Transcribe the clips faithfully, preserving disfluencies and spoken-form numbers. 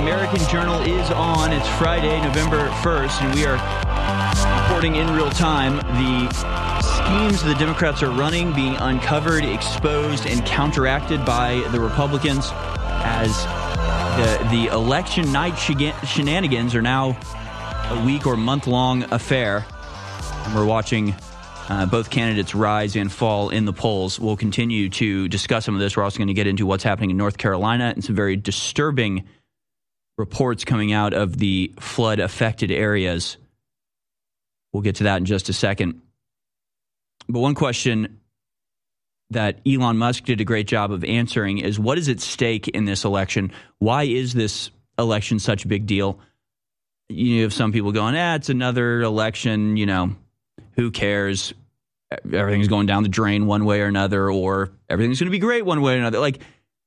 American Journal is on. It's Friday, November first, and we are reporting in real time the schemes the Democrats are running being uncovered, exposed, and counteracted by the Republicans as the, the election night shenanigans are now a week or month-long affair. And we're watching uh, both candidates rise and fall in the polls. We'll continue to discuss some of this. We're also going to get into what's happening in North Carolina and some very disturbing reports coming out of the flood-affected areas. We'll get to that in just a second. But one question that Elon Musk did a great job of answering is, what is at stake in this election? Why is this election such a big deal? You have some people going, ah, it's another election, you know, who cares? Everything's going down the drain one way or another, or everything's going to be great one way or another. Like,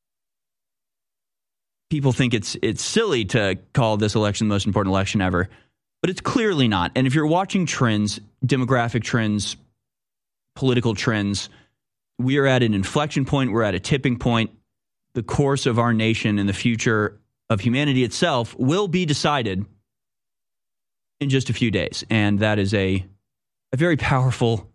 people think it's it's silly to call this election the most important election ever, but it's clearly not. And if you're watching trends, demographic trends, political trends, we are at an inflection point. We're at a tipping point. The course of our nation and the future of humanity itself will be decided in just a few days. And that is a, a very powerful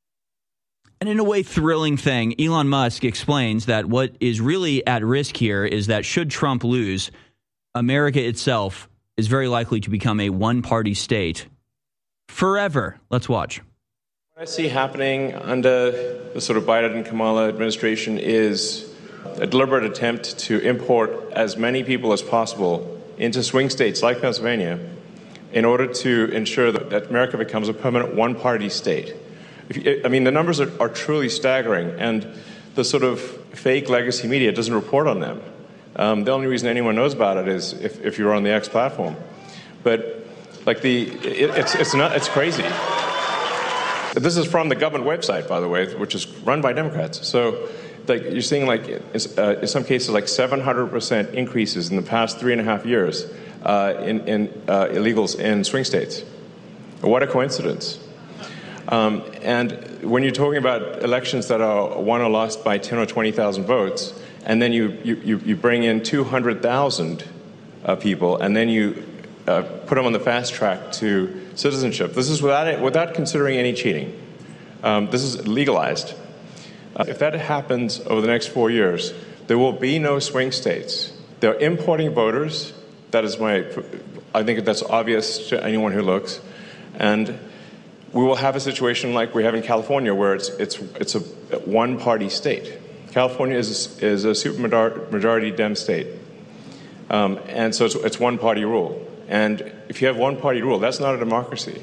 and in a way thrilling thing. Elon Musk explains that what is really at risk here is that should Trump lose, America itself is very likely to become a one-party state forever. Let's watch. What I see happening under the sort of Biden and Kamala administration is a deliberate attempt to import as many people as possible into swing states like Pennsylvania in order to ensure that, that America becomes a permanent one-party state. If you, I mean, the numbers are, are truly staggering, and the sort of fake legacy media doesn't report on them. Um, the only reason anyone knows about it is if, if you're on the X platform. But like the, it, it's it's not it's crazy. This is from the government website, by the way, which is run by Democrats. So, like, you're seeing, like, uh, in some cases, like seven hundred percent increases in the past three and a half years uh, in, in uh, illegals in swing states. What a coincidence. Um, and when you're talking about elections that are won or lost by ten or twenty thousand votes, and then you, you, you bring in two hundred thousand uh, people, and then you uh, put them on the fast track to citizenship. This is without it, without considering any cheating. Um, this is legalized. Uh, if that happens over the next four years, there will be no swing states. They're importing voters. That is my, I think that's obvious to anyone who looks. And we will have a situation like we have in California, where it's it's it's a one-party state. California is is a super majority Dem state, um, and so it's, it's one-party rule. And if you have one-party rule, that's not a democracy.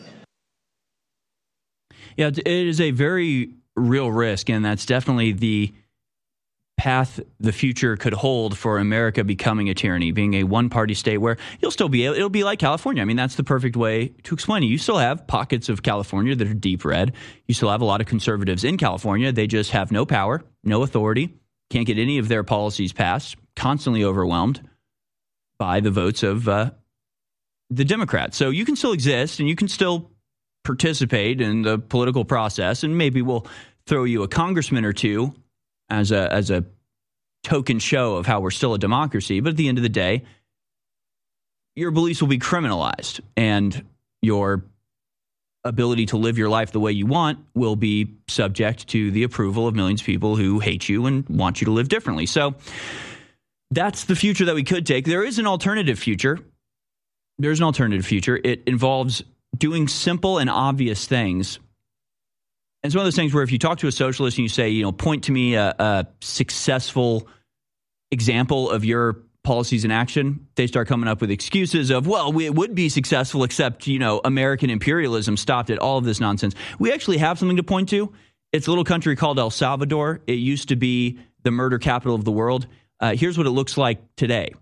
Yeah, it is a very real risk, and that's definitely the path the future could hold for America becoming a tyranny, being a one-party state where you'll still be, it'll be like California. I mean, that's the perfect way to explain it. You still have pockets of California that are deep red. You still have a lot of conservatives in California. They just have no power, no authority, can't get any of their policies passed, constantly overwhelmed by the votes of uh, the Democrats. So you can still exist and you can still participate in the political process, and maybe we'll throw you a congressman or two as a as a token show of how we're still a democracy. But at the end of the day, your beliefs will be criminalized, and your ability to live your life the way you want will be subject to the approval of millions of people who hate you and want you to live differently. So that's the future that we could take. There is an alternative future. There's an alternative future. It involves doing simple and obvious things. And it's one of those things where if you talk to a socialist and you say, you know, point to me a, a successful example of your policies in action, they start coming up with excuses of, well, we, it would be successful, except, you know, American imperialism stopped it, all of this nonsense. We actually have something to point to. It's a little country called El Salvador. It used to be the murder capital of the world. Uh, here's what it looks like today.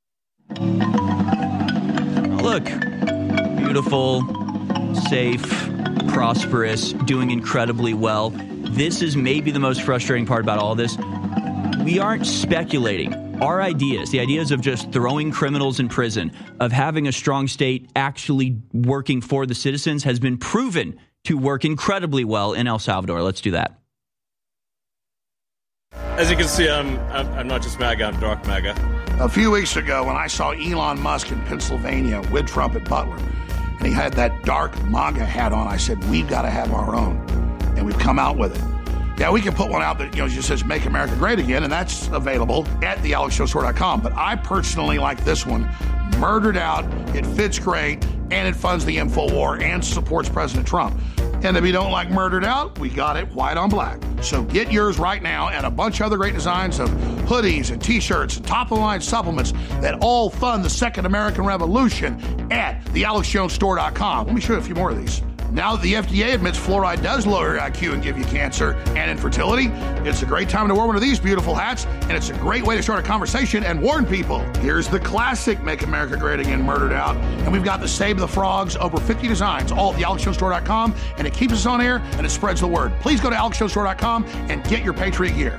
Look, beautiful, safe, prosperous, doing incredibly well. This is maybe the most frustrating part about all of this. We aren't speculating. Our ideas, the ideas of just throwing criminals in prison, of having a strong state actually working for the citizens, has been proven to work incredibly well in El Salvador. Let's do that. As you can see, I'm, I'm I'm not just MAGA, I'm dark MAGA. A few weeks ago, when I saw Elon Musk in Pennsylvania with Trump at Butler, and he had that dark MAGA hat on, I said, we've got to have our own. And we've come out with it. Yeah, we can put one out that, you know, just says Make America Great Again, and that's available at the alex jones store dot com. But I personally like this one, Murdered Out. It fits great, and it funds the InfoWar and supports President Trump. And if you don't like Murdered Out, we got it white on black. So get yours right now, and a bunch of other great designs of hoodies and T-shirts and top-of-the-line supplements that all fund the Second American Revolution at the alex jones store dot com. Let me show you a few more of these. Now that the F D A admits fluoride does lower your I Q and give you cancer and infertility, it's a great time to wear one of these beautiful hats, and it's a great way to start a conversation and warn people. Here's the classic Make America Great Again, Murdered Out, and we've got the Save the Frogs, over fifty designs, all at the alex jones store dot com, and it keeps us on air, and it spreads the word. Please go to alex jones store dot com and get your Patriot gear.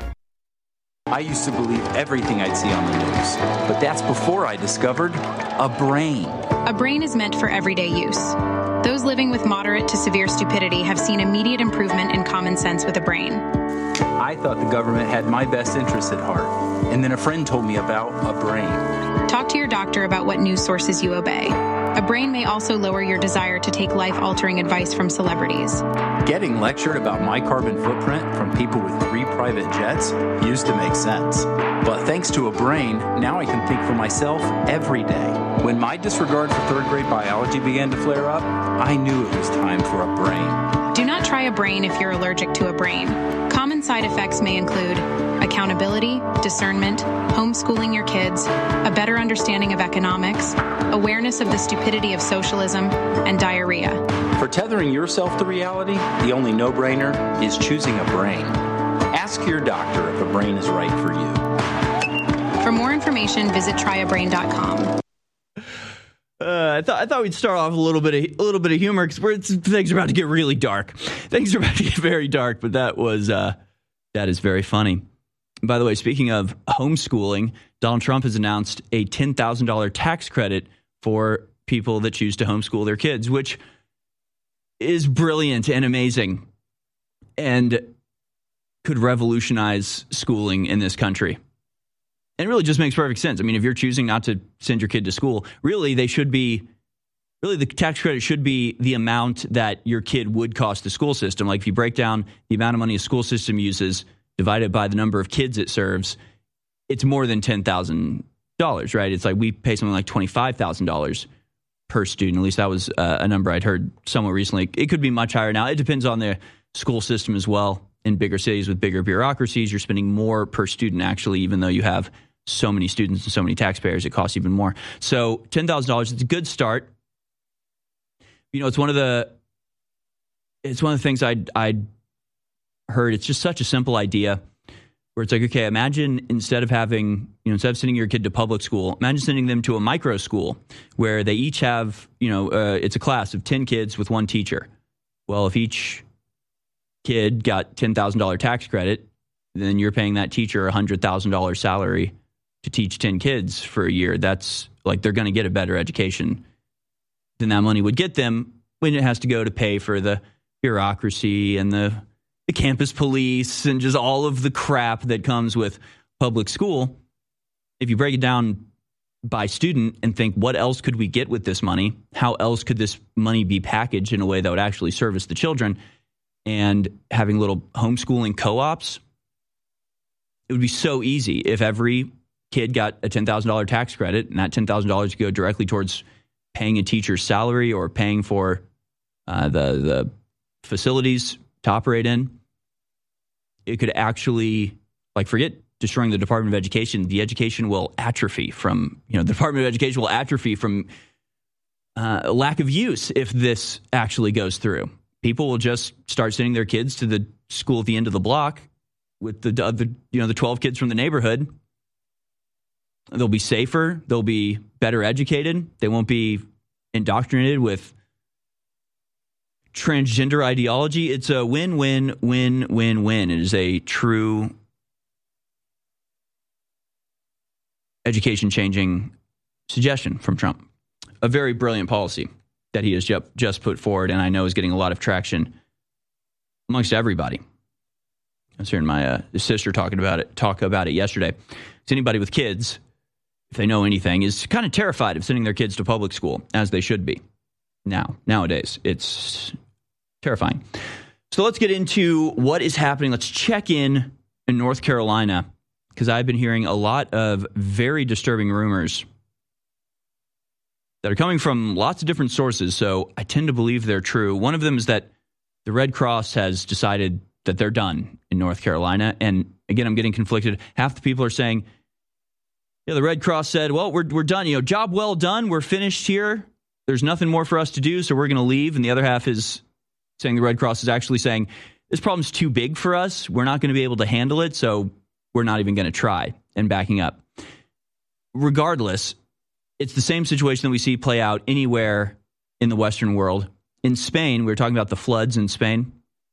I used to believe everything I'd see on the news, but that's before I discovered a brain. A brain is meant for everyday use. Those living with moderate to severe stupidity have seen immediate improvement in common sense with a brain. I thought the government had my best interests at heart, and then a friend told me about a brain. Talk to your doctor about what news sources you obey. A brain may also lower your desire to take life-altering advice from celebrities. Getting lectured about my carbon footprint from people with three private jets used to make sense. But thanks to a brain, now I can think for myself every day. When my disregard for third grade biology began to flare up, I knew it was time for a brain. Do not try a brain if you're allergic to a brain. Common side effects may include accountability, discernment, homeschooling your kids, a better understanding of economics, awareness of the stupidity of socialism, and diarrhea. For tethering yourself to reality, the only no-brainer is choosing a brain. Ask your doctor if a brain is right for you. For more information, visit try a brain dot com. Uh, I thought I thought we'd start off with a little bit of a little bit of humor because things are about to get really dark. Things are about to get very dark, but that was uh, that is very funny. And by the way, speaking of homeschooling, Donald Trump has announced a ten thousand dollars tax credit for people that choose to homeschool their kids, which is brilliant and amazing, and could revolutionize schooling in this country. And it really just makes perfect sense. I mean, if you're choosing not to send your kid to school, really they should be, really the tax credit should be the amount that your kid would cost the school system. Like if you break down the amount of money a school system uses divided by the number of kids it serves, it's more than ten thousand dollars, right? It's like we pay something like twenty-five thousand dollars per student. At least that was uh, a number I'd heard somewhere recently. It could be much higher now. It depends on the school system as well. In bigger cities with bigger bureaucracies, you're spending more per student actually, even though you have so many students and so many taxpayers, it costs even more. So ten thousand dollars, it's a good start. You know, it's one of the it's one of the things I'd, I'd heard. It's just such a simple idea where it's like, okay, imagine instead of having, you know, instead of sending your kid to public school, imagine sending them to a micro school where they each have, you know, uh, it's a class of ten kids with one teacher. Well, if each kid got ten thousand dollars tax credit, then you're paying that teacher a one hundred thousand dollars salary to teach ten kids for a year. That's like they're going to get a better education than that money would get them when it has to go to pay for the bureaucracy and the, the campus police and just all of the crap that comes with public school. If you break it down by student and think, what else could we get with this money? How else could this money be packaged in a way that would actually service the children? And having little homeschooling co-ops, it would be so easy if every kid got a ten thousand dollars tax credit, and that ten thousand dollars could go directly towards paying a teacher's salary or paying for uh, the the facilities to operate in. It could actually, like, forget destroying the Department of Education. The education will atrophy from, you know, the Department of Education will atrophy from uh, lack of use if this actually goes through. People will just start sending their kids to the school at the end of the block with the other, you know, the twelve kids from the neighborhood. They'll be safer. They'll be better educated. They won't be indoctrinated with transgender ideology. It's a win, win, win, win, win. It is a true education changing suggestion from Trump. A very brilliant policy that he has just put forward, and I know is getting a lot of traction amongst everybody. I was hearing my uh, sister talking about it, talk about it yesterday. So anybody with kids, if they know anything, is kind of terrified of sending their kids to public school, as they should be. Now, nowadays, it's terrifying. So let's get into what is happening. Let's check in in North Carolina, because I've been hearing a lot of very disturbing rumors that are coming from lots of different sources, so I tend to believe they're true. One of them is that the Red Cross has decided that they're done in North Carolina. And again, I'm getting conflicted. Half the people are saying, yeah, the Red Cross said, well, we're we're done. You know, job well done. We're finished here. There's nothing more for us to do, so we're going to leave. And the other half is saying the Red Cross is actually saying, this problem's too big for us. We're not going to be able to handle it, so we're not even going to try, and backing up. Regardless, it's the same situation that we see play out anywhere in the Western world. In Spain, we were talking about the floods in Spain.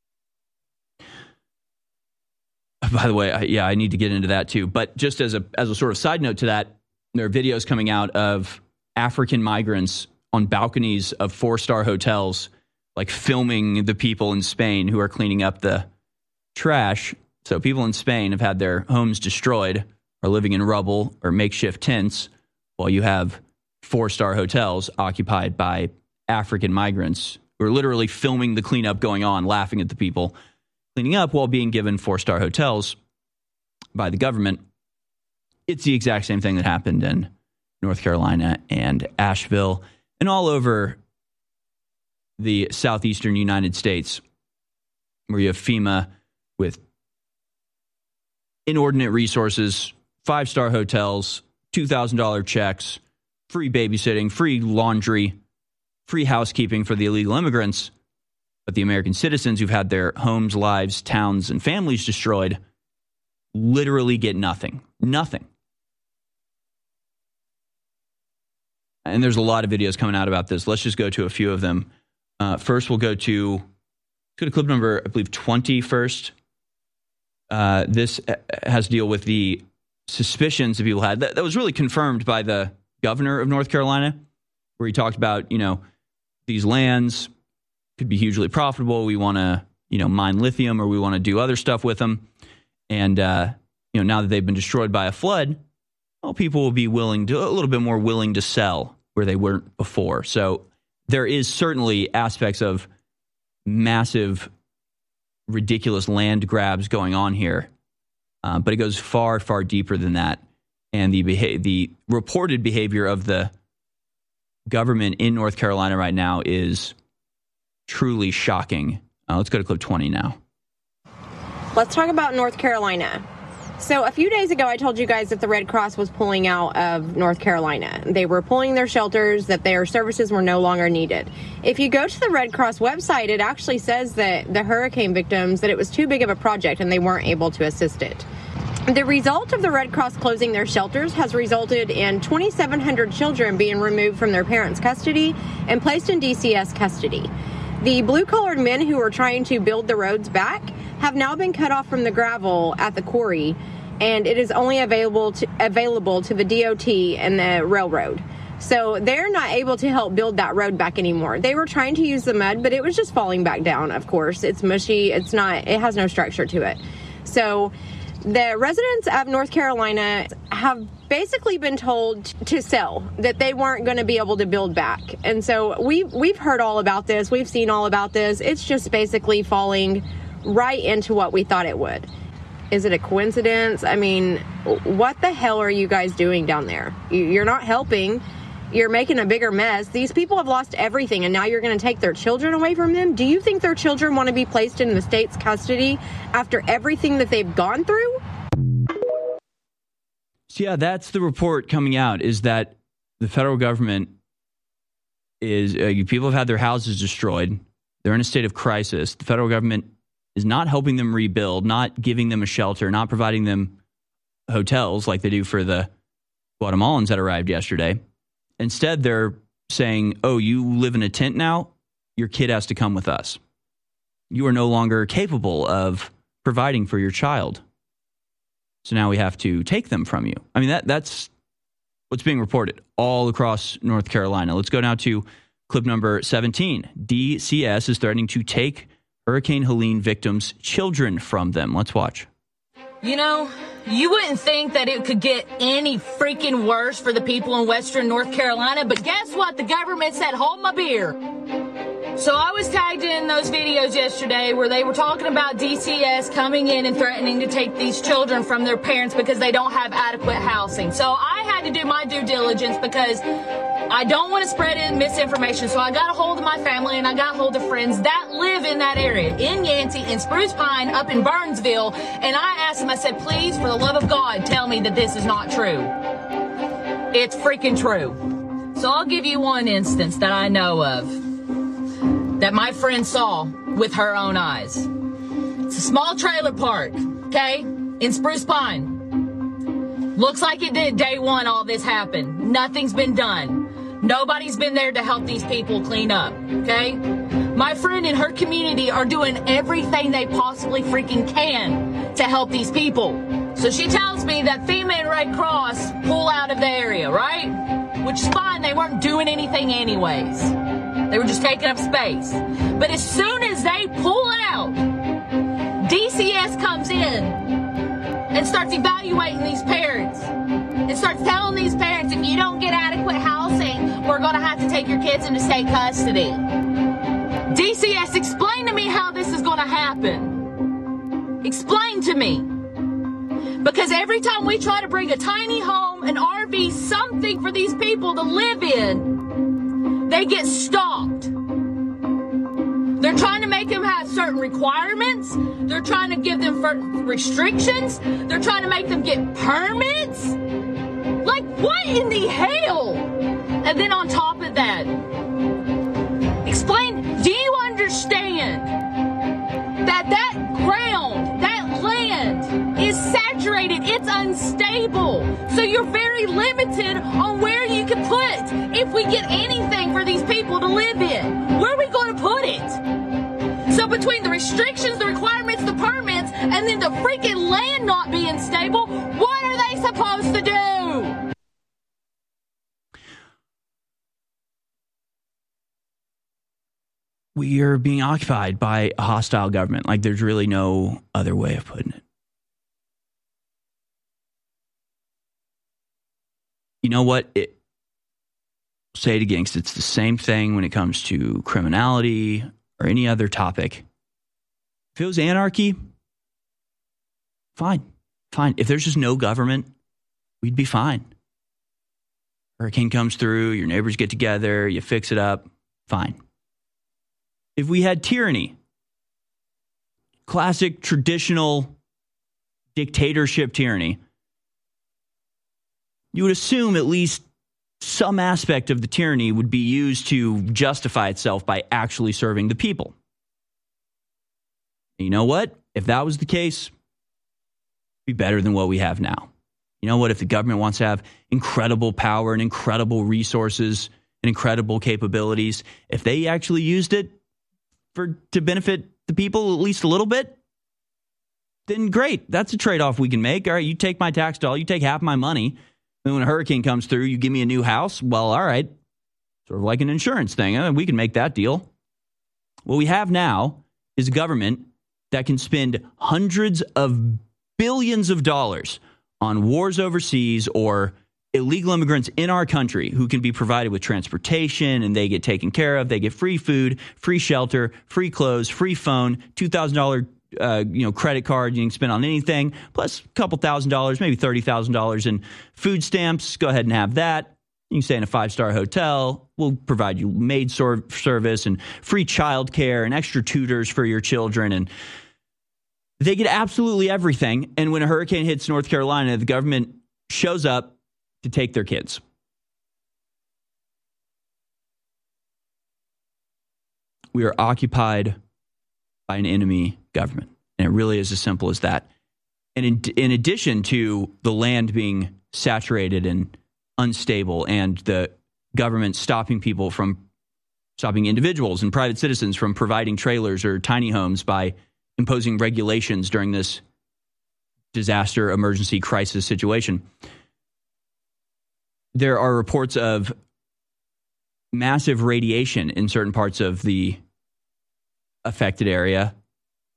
By the way, I, yeah, I need to get into that too. But just as a as a sort of side note to that, there are videos coming out of African migrants on balconies of four-star hotels, like filming the people in Spain who are cleaning up the trash. So people in Spain have had their homes destroyed, are living in rubble or makeshift tents, while you have four-star hotels occupied by African migrants who are literally filming the cleanup going on, laughing at the people cleaning up while being given four-star hotels by the government. It's the exact same thing that happened in North Carolina and Asheville and all over the southeastern United States, where you have FEMA with inordinate resources, five-star hotels, two thousand dollars checks, free babysitting, free laundry, free housekeeping for the illegal immigrants. But the American citizens who've had their homes, lives, towns, and families destroyed literally get nothing. Nothing. And there's a lot of videos coming out about this. Let's just go to a few of them. Uh, first, we'll go to, let's go to clip number, I believe, twenty first. Uh, this has to deal with the suspicions that people had. That, that was really confirmed by the governor of North Carolina, where he talked about, you know, these lands could be hugely profitable. We want to, you know, mine lithium, or we want to do other stuff with them. And, uh, you know, now that they've been destroyed by a flood, well, people will be willing to, a little bit more willing to sell where they weren't before. So there is certainly aspects of massive, ridiculous land grabs going on here. Uh, but it goes far, far deeper than that. And the beha- the reported behavior of the government in North Carolina right now is truly shocking. Uh, let's go to clip twenty now. Let's talk about North Carolina. So a few days ago, I told you guys that the Red Cross was pulling out of North Carolina. They were pulling their shelters, that their services were no longer needed. If you go to the Red Cross website, it actually says that the hurricane victims, that it was too big of a project and they weren't able to assist it. The result of the Red Cross closing their shelters has resulted in twenty-seven hundred children being removed from their parents' custody and placed in D C S custody. The blue-collared men who were trying to build the roads back have now been cut off from the gravel at the quarry, and it is only available to, available to the D O T and the railroad. So they're not able to help build that road back anymore. They were trying to use the mud, but it was just falling back down, of course. It's mushy. It's not, it has no structure to it. So the residents of North Carolina have basically been told to sell, that they weren't going to be able to build back. And so we've, we've heard all about this. We've seen all about this. It's just basically falling right into what we thought it would. Is it a coincidence? I mean, what the hell are you guys doing down there? You're not helping. You're making a bigger mess. These people have lost everything, and now you're going to take their children away from them? Do you think their children want to be placed in the state's custody after everything that they've gone through? So yeah, that's the report coming out, is that the federal government is, uh, people have had their houses destroyed. They're in a state of crisis. The federal government is not helping them rebuild, not giving them a shelter, not providing them hotels like they do for the Guatemalans that arrived yesterday. Instead, they're saying, oh, you live in a tent now? Your kid has to come with us. You are no longer capable of providing for your child. So now we have to take them from you. I mean, that that's what's being reported all across North Carolina. Let's go now to clip number seventeen. D C S is threatening to take Hurricane Helene victims' children from them. Let's watch. You know, you wouldn't think that it could get any freaking worse for the people in Western North Carolina, but guess what? The government said, hold my beer. So I was tagged in those videos yesterday where they were talking about D C S coming in and threatening to take these children from their parents because they don't have adequate housing. So I had to do my due diligence because I don't want to spread in misinformation. So I got a hold of my family and I got a hold of friends that live in that area, in Yancey, in Spruce Pine, up in Burnsville. And I asked them, I said, please, for the love of God, tell me that this is not true. It's freaking true. So I'll give you one instance that I know of that my friend saw with her own eyes. It's a small trailer park, okay, in Spruce Pine. Looks like it did day one all this happened. Nothing's been done. Nobody's been there to help these people clean up, okay? My friend and her community are doing everything they possibly freaking can to help these people. So she tells me that FEMA and Red Cross pull out of the area, right? Which is fine, they weren't doing anything anyways. They were just taking up space. But as soon as they pull out, D C S comes in and starts evaluating these parents. It starts telling these parents, if you don't get adequate housing, we're going to have to take your kids into state custody. D C S, explain to me how this is going to happen. Explain to me. Because every time we try to bring a tiny home, an R V, something for these people to live in, they get stopped. They're trying to make them have certain requirements. They're trying to give them restrictions. They're trying to make them get permits. Like, what in the hell? And then on top of that, explain, do you understand that that ground, that land is saturated, it's unstable. So you're very limited on where you can put, if we get anything for these people to live in. Where are we going to put it? So between the restrictions, the requirements, the permits, and then the freaking land not being stable, what are they supposed to do? We are being occupied by a hostile government. Like, there's really no other way of putting it. You know what? It, say it again, because it's the same thing when it comes to criminality or any other topic. If it was anarchy, fine. Fine. If there's just no government, we'd be fine. Hurricane comes through, your neighbors get together, you fix it up, fine. If we had tyranny, classic traditional dictatorship tyranny, you would assume at least some aspect of the tyranny would be used to justify itself by actually serving the people. And you know what? If that was the case, it'd be better than what we have now. You know what? If the government wants to have incredible power and incredible resources and incredible capabilities, if they actually used it for to benefit the people at least a little bit, then great. That's a trade-off we can make. All right, you take my tax dollar, you take half my money. And when a hurricane comes through, you give me a new house. Well, all right. Sort of like an insurance thing. Uh, we can make that deal. What we have now is a government that can spend hundreds of billions of dollars on wars overseas or illegal immigrants in our country who can be provided with transportation and they get taken care of. They get free food, free shelter, free clothes, free phone, two thousand dollars uh, you know, credit card you can spend on anything, plus a couple thousand dollars, maybe thirty thousand dollars in food stamps. Go ahead and have that. You can stay in a five-star hotel. We'll provide you maid sor- service and free child care and extra tutors for your children. And they get absolutely everything. And when a hurricane hits North Carolina, the government shows up to take their kids. We are occupied by an enemy government. And it really is as simple as that. And in, in addition to the land being saturated and unstable and the government stopping people from, stopping individuals and private citizens from providing trailers or tiny homes by imposing regulations during this disaster, emergency, crisis situation, there are reports of massive radiation in certain parts of the affected area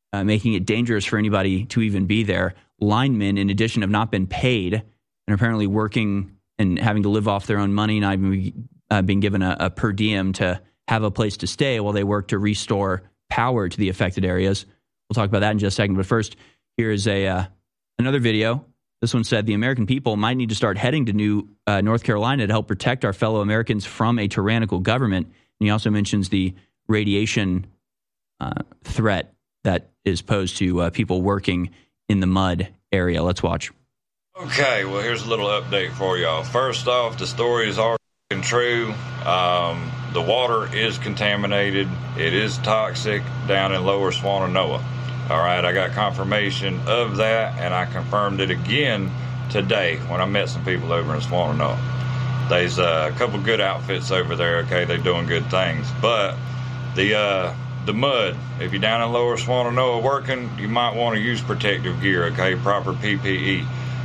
uh, making it dangerous for anybody to even be there. Linemen, in addition, have not been paid and apparently working and having to live off their own money, not even uh, being given a, a per diem to have a place to stay while they work to restore power to the affected areas. We'll talk about that in just a second. But first, here is a uh, another video. This one said the American people might need to start heading to New uh, North Carolina to help protect our fellow Americans from a tyrannical government. And he also mentions the radiation uh, threat that is posed to uh, people working in the mud area. Let's watch. Okay, well, here's a little update for y'all. First off, the stories are true. Um, the water is contaminated. It is toxic down in Lower Swannanoa. All right, I got confirmation of that, and I confirmed it again today when I met some people over in Swannanoa. There's uh, a couple good outfits over there, okay? They're doing good things. But the uh, the mud, if you're down in Lower Swannanoa working, you might want to use protective gear, okay? Proper P P E.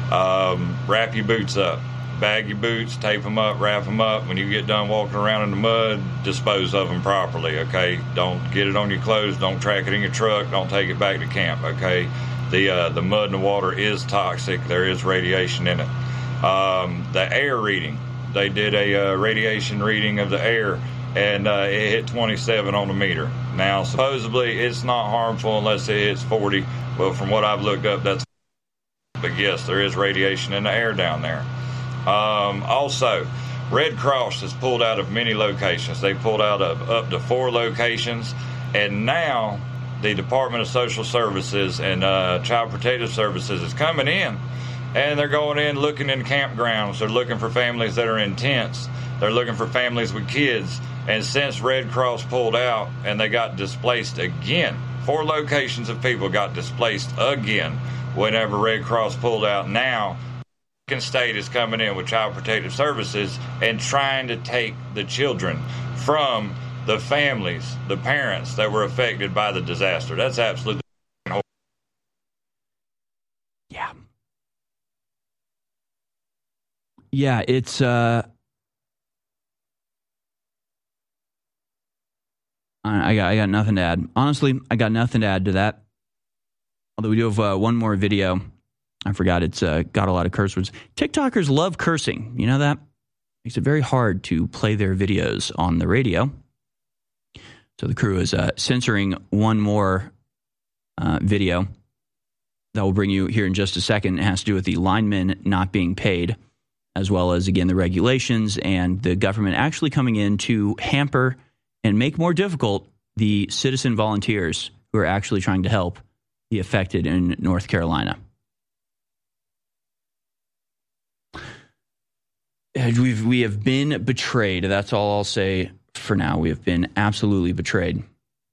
Um, wrap your boots up. Bag your boots, tape them up, wrap them up. When you get done walking around in the mud, dispose of them properly, okay? Don't get it on your clothes. Don't track it in your truck. Don't take it back to camp, okay? The uh, the mud and the water is toxic. There is radiation in it. Um, the air reading. They did a uh, radiation reading of the air, and uh, it hit twenty-seven on the meter. Now, supposedly, it's not harmful unless it hits forty. Well, from what I've looked up, that's... But yes, there is radiation in the air down there. Um, also, Red Cross has pulled out of many locations. They pulled out of up to four locations, and now the Department of Social Services and uh, Child Protective Services is coming in, and they're going in looking in campgrounds. They're looking for families that are in tents. They're looking for families with kids. And since Red Cross pulled out and they got displaced again, four locations of people got displaced again whenever Red Cross pulled out. Now, State is coming in with Child Protective Services and trying to take the children from the families, the parents that were affected by the disaster. That's absolutely horrible. Yeah. Yeah, it's uh I got I got nothing to add. Honestly, I got nothing to add to that. Although we do have uh, one more video. I forgot it's uh, got a lot of curse words. TikTokers love cursing. You know that? Makes it very hard to play their videos on the radio. So the crew is uh, censoring one more uh, video that will bring you here in just a second. It has to do with the linemen not being paid, as well as, again, the regulations and the government actually coming in to hamper and make more difficult the citizen volunteers who are actually trying to help the affected in North Carolina. We've, we have been betrayed. That's all I'll say for now. We have been absolutely betrayed.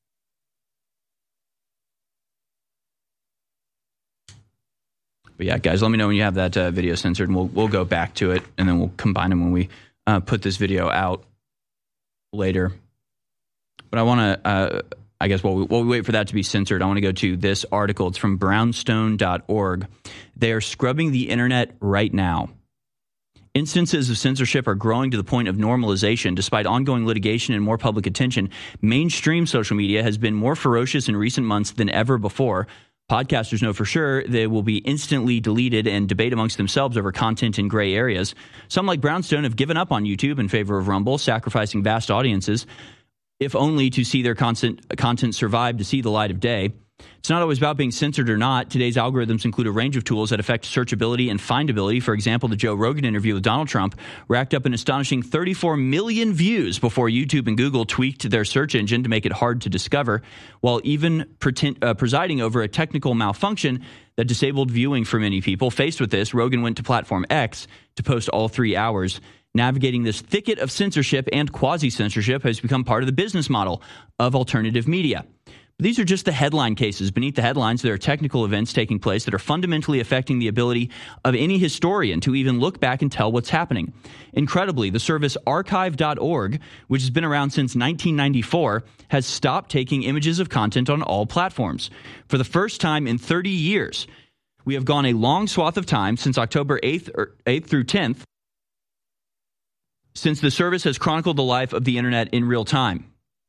But yeah, guys, let me know when you have that uh, video censored, and we'll we'll go back to it, and then we'll combine them when we uh, put this video out later. But I want to, uh, I guess while we, while we wait for that to be censored, I want to go to this article. It's from brownstone dot org. They are scrubbing the internet right now. Instances of censorship are growing to the point of normalization. Despite ongoing litigation and more public attention, mainstream social media has been more ferocious in recent months than ever before. Podcasters know for sure they will be instantly deleted and debate amongst themselves over content in gray areas. Some, like Brownstone, have given up on YouTube in favor of Rumble, sacrificing vast audiences, if only to see their content, content survive to see the light of day. It's not always about being censored or not. Today's algorithms include a range of tools that affect searchability and findability. For example, the Joe Rogan interview with Donald Trump racked up an astonishing thirty-four million views before YouTube and Google tweaked their search engine to make it hard to discover, while even pretend, uh, presiding over a technical malfunction that disabled viewing for many people. Faced with this, Rogan went to platform X to post all three hours. Navigating this thicket of censorship and quasi-censorship has become part of the business model of alternative media. These are just the headline cases. Beneath the headlines, there are technical events taking place that are fundamentally affecting the ability of any historian to even look back and tell what's happening. Incredibly, the service archive dot org, which has been around since nineteen ninety-four, has stopped taking images of content on all platforms. For the first time in thirty years, we have gone a long swath of time since October eighth, or eighth through tenth, since the service has chronicled the life of the internet in real time.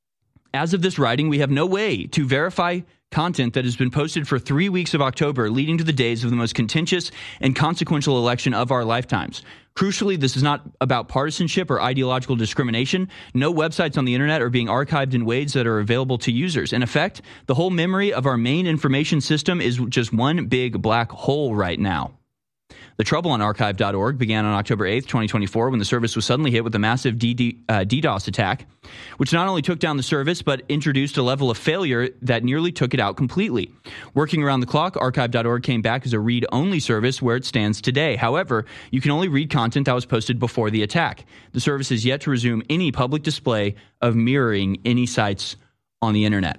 As of this writing, we have no way to verify content that has been posted for three weeks of October, leading to the days of the most contentious and consequential election of our lifetimes. Crucially, this is not about partisanship or ideological discrimination. No websites on the internet are being archived in ways that are available to users. In effect, the whole memory of our main information system is just one big black hole right now. The trouble on archive dot org began on October eighth, twenty twenty-four, when the service was suddenly hit with a massive D D, uh, DDoS attack, which not only took down the service, but introduced a level of failure that nearly took it out completely. Working around the clock, archive dot org came back as a read-only service where it stands today. However, you can only read content that was posted before the attack. The service is yet to resume any public display of mirroring any sites on the internet.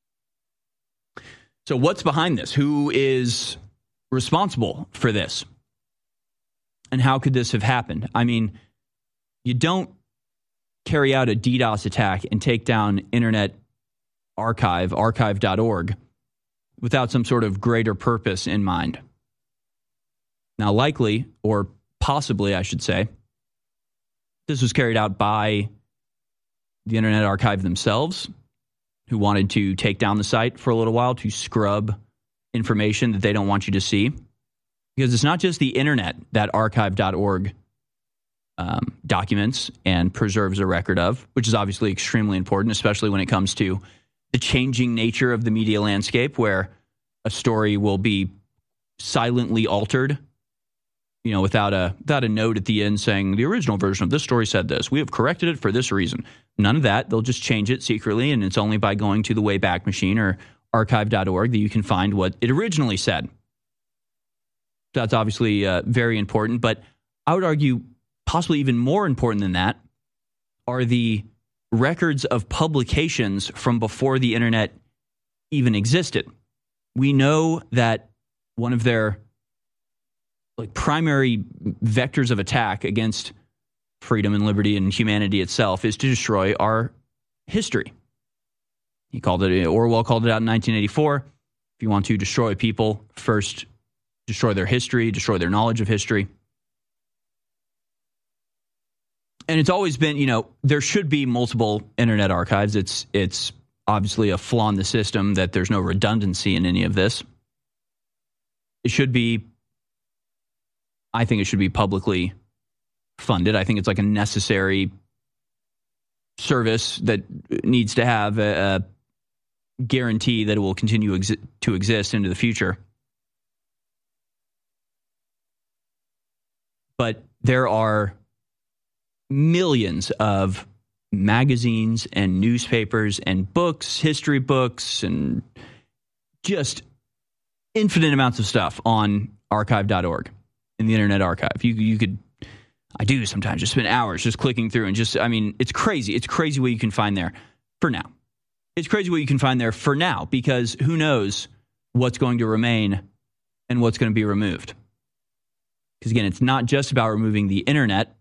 So what's behind this? Who is responsible for this? And how could this have happened? I mean, you don't carry out a DDoS attack and take down Internet Archive, archive dot org, without some sort of greater purpose in mind. Now, likely, or possibly, I should say, this was carried out by the Internet Archive themselves, who wanted to take down the site for a little while to scrub information that they don't want you to see. Because it's not just the internet that archive dot org um, documents and preserves a record of, which is obviously extremely important, especially when it comes to the changing nature of the media landscape, where a story will be silently altered, you know, without a without a note at the end saying the original version of this story said this. We have corrected it for this reason. None of that. They'll just change it secretly, and it's only by going to the Wayback Machine or archive dot org that you can find what it originally said. That's obviously uh, very important, but I would argue possibly even more important than that are the records of publications from before the internet even existed. We know that one of their like primary vectors of attack against freedom and liberty and humanity itself is to destroy our history. He called it, Orwell called it out in nineteen eighty-four. If you want to destroy people, first destroy their history, destroy their knowledge of history. And it's always been, you know, there should be multiple internet archives. It's it's obviously a flaw in the system that there's no redundancy in any of this. It should be, I think it should be publicly funded. I think it's like a necessary service that needs to have a, a guarantee that it will continue exi- to exist into the future. But there are millions of magazines and newspapers and books, history books, and just infinite amounts of stuff on archive dot org in the Internet Archive. You you could, I do sometimes just spend hours just clicking through and just, I mean, it's crazy. It's crazy what you can find there for now. It's crazy what you can find there for now, because who knows what's going to remain and what's going to be removed. Because again, it's not just about removing the internet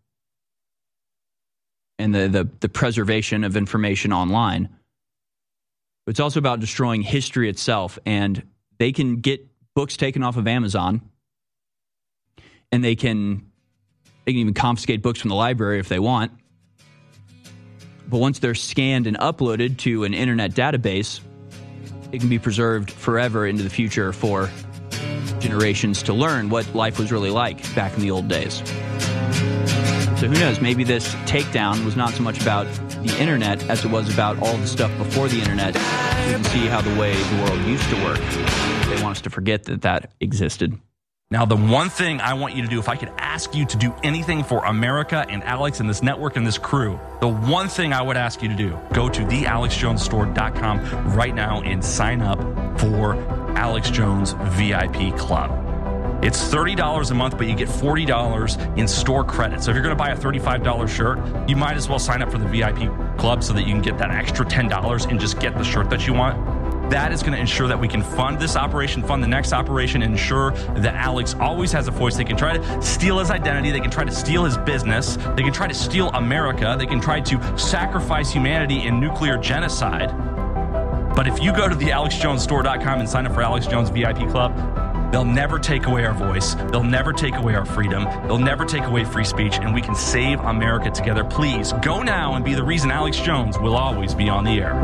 and the, the, the preservation of information online. But it's also about destroying history itself. And they can get books taken off of Amazon, and they can they can even confiscate books from the library if they want. But once they're scanned and uploaded to an internet database, it can be preserved forever into the future for generations to learn what life was really like back in the old days. So who knows, maybe this takedown was not so much about the internet as it was about all the stuff before the internet. You can see how the way the world used to work. They want us to forget that that existed. Now, the one thing I want you to do, if I could ask you to do anything for America and Alex and this network and this crew, the one thing I would ask you to do, go to the alex jones store dot com right now and sign up for Alex Jones V I P Club. It's thirty dollars a month, but you get forty dollars in store credit. So if you're going to buy a thirty-five dollars shirt, you might as well sign up for the V I P Club so that you can get that extra ten dollars and just get the shirt that you want. That is going to ensure that we can fund this operation, fund the next operation, and ensure that Alex always has a voice. They can try to steal his identity. They can try to steal his business. They can try to steal America. They can try to sacrifice humanity in nuclear genocide. But if you go to the alex jones store dot com and sign up for Alex Jones V I P Club, They'll never take away our voice. They'll never take away our freedom. They'll never take away free speech, and we can save America together. Please go now and be the reason Alex Jones will always be on the air.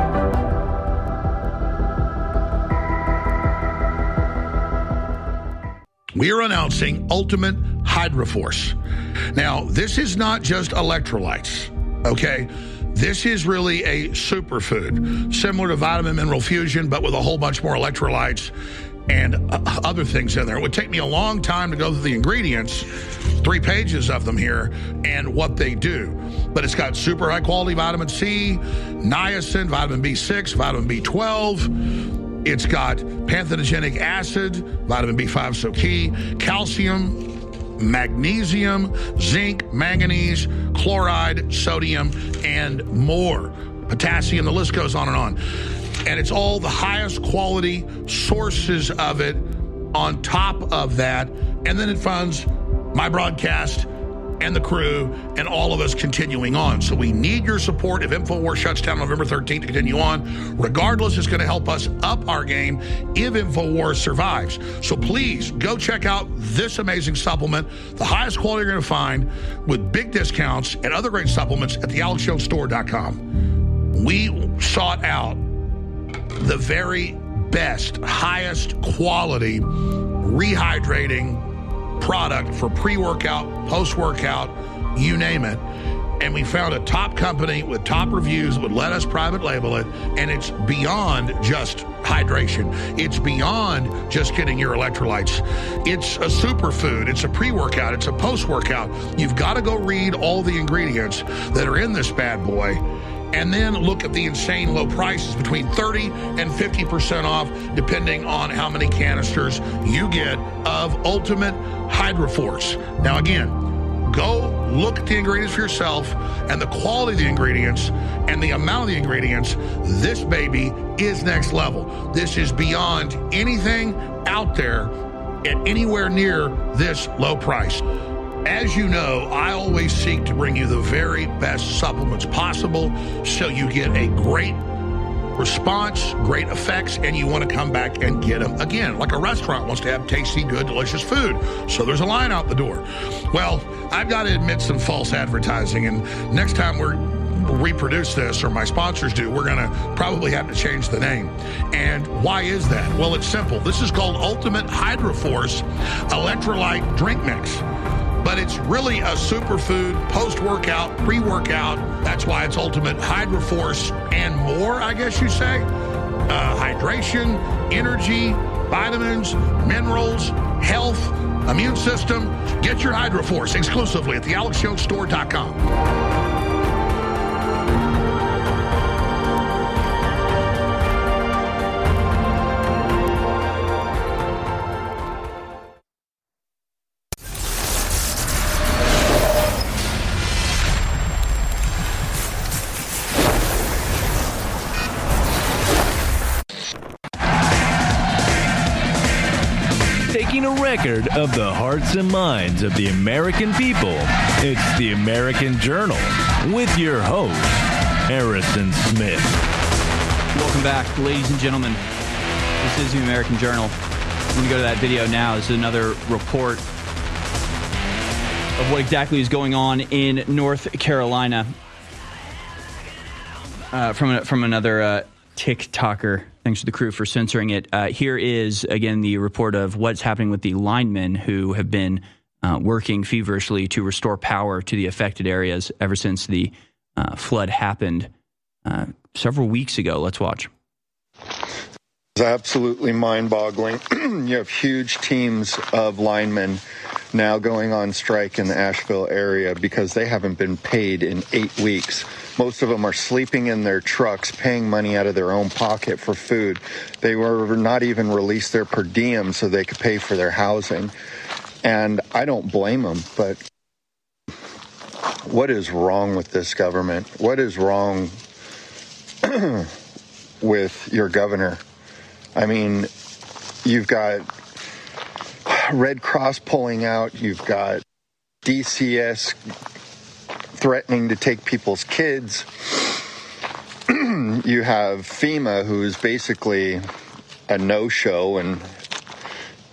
We are announcing Ultimate Hydroforce. Now, this is not just electrolytes, okay? This is really a superfood, similar to Vitamin Mineral Fusion, but with a whole bunch more electrolytes and uh, other things in there. It would take me a long time to go through the ingredients, three pages of them here, and what they do. But it's got super high-quality vitamin C, niacin, vitamin B six, vitamin B twelve. It's got pantothenic acid, vitamin B five so key, calcium, magnesium, zinc, manganese, chloride, sodium, and more. Potassium, the list goes on and on. And it's all the highest quality sources of it on top of that. And then it funds my broadcast and the crew and all of us continuing on. So we need your support if InfoWars shuts down November thirteenth to continue on. Regardless, it's going to help us up our game if InfoWars survives. So please go check out this amazing supplement, the highest quality you're going to find with big discounts and other great supplements at the alex jones store dot com. We sought out the very best, highest quality rehydrating product for pre-workout, post-workout, you name it. And we found a top company with top reviews that would let us private label it, and it's beyond just hydration. It's beyond just getting your electrolytes. It's a superfood. It's a pre-workout. It's a post-workout. You've got to go read all the ingredients that are in this bad boy, and then look at the insane low prices, between thirty and fifty percent off, depending on how many canisters you get of Ultimate Hydroforce. Now, again, go look at the ingredients for yourself and the quality of the ingredients and the amount of the ingredients. This baby is next level. This is beyond anything out there at anywhere near this low price. As you know, I always seek to bring you the very best supplements possible so you get a great response, great effects, and you want to come back and get them again. Like a restaurant wants to have tasty, good, delicious food. So there's a line out the door. Well, I've got to admit some false advertising, and next time we're reproduce this, or my sponsors do, we're going to probably have to change the name. And why is that? Well, it's simple. This is called Ultimate Hydroforce Electrolyte Drink Mix. But it's really a superfood, post-workout, pre-workout. That's why it's Ultimate Hydroforce and more, I guess you say. Uh, hydration, energy, vitamins, minerals, health, immune system. Get your Hydroforce exclusively at the alex jones store dot com. Record of the hearts and minds of the American people. It's the American Journal with your host, Harrison Smith. Welcome back, ladies and gentlemen. This is the American Journal. I'm going to go to that video now. This is another report of what exactly is going on in North Carolina uh, from a, from another uh, TikToker. Thanks to the crew for censoring it. Uh, here is, again, the report of what's happening with the linemen who have been uh, working feverishly to restore power to the affected areas ever since the uh, flood happened uh, several weeks ago. Let's watch. It's absolutely mind-boggling. You have huge teams of linemen now going on strike in the Asheville area because they haven't been paid in eight weeks. Most of them are sleeping in their trucks, paying money out of their own pocket for food. They were not even released their per diem so they could pay for their housing. And I don't blame them, but what is wrong with this government? What is wrong with your governor? I mean, you've got Red Cross pulling out, you've got D C S threatening to take people's kids. You have FEMA, who is basically a no-show, and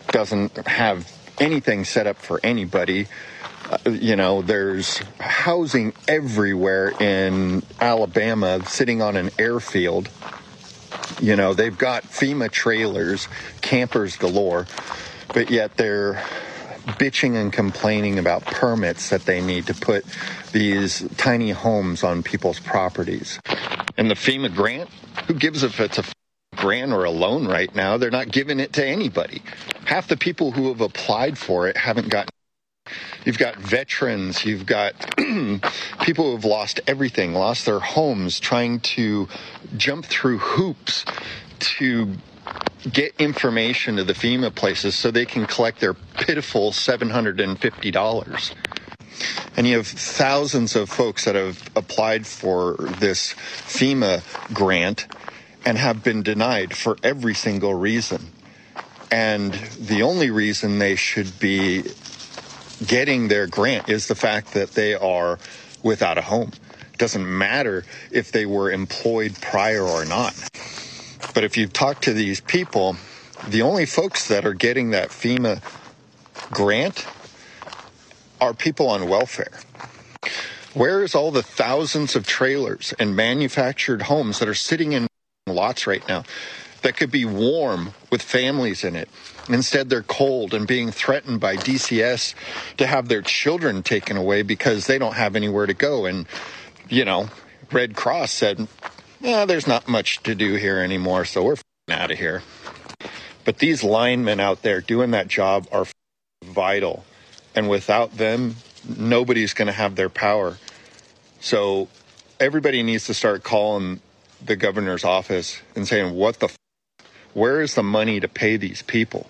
doesn't have anything set up for anybody. Uh, you know, there's housing everywhere in Alabama sitting on an airfield. You know, they've got FEMA trailers, campers galore, but yet they're bitching and complaining about permits that they need to put these tiny homes on people's properties. And the FEMA grant, who gives if it's a grant or a loan right now? They're not giving it to anybody. Half the people who have applied for it haven't gotten. You've got veterans, you've got people who have lost everything, lost their homes, trying to jump through hoops to get information to the FEMA places so they can collect their pitiful seven hundred fifty dollars. And you have thousands of folks that have applied for this FEMA grant and have been denied for every single reason. And the only reason they should be getting their grant is the fact that they are without a home. It doesn't matter if they were employed prior or not. But if you talk to these people, the only folks that are getting that FEMA grant are people on welfare. Where is all the thousands of trailers and manufactured homes that are sitting in lots right now that could be warm with families in it? Instead, they're cold and being threatened by D C S to have their children taken away because they don't have anywhere to go. And, you know, Red Cross said, yeah, there's not much to do here anymore, so we're out of here. But these linemen out there doing that job are vital. And without them, nobody's going to have their power. So everybody needs to start calling the governor's office and saying, what the f- where is the money to pay these people?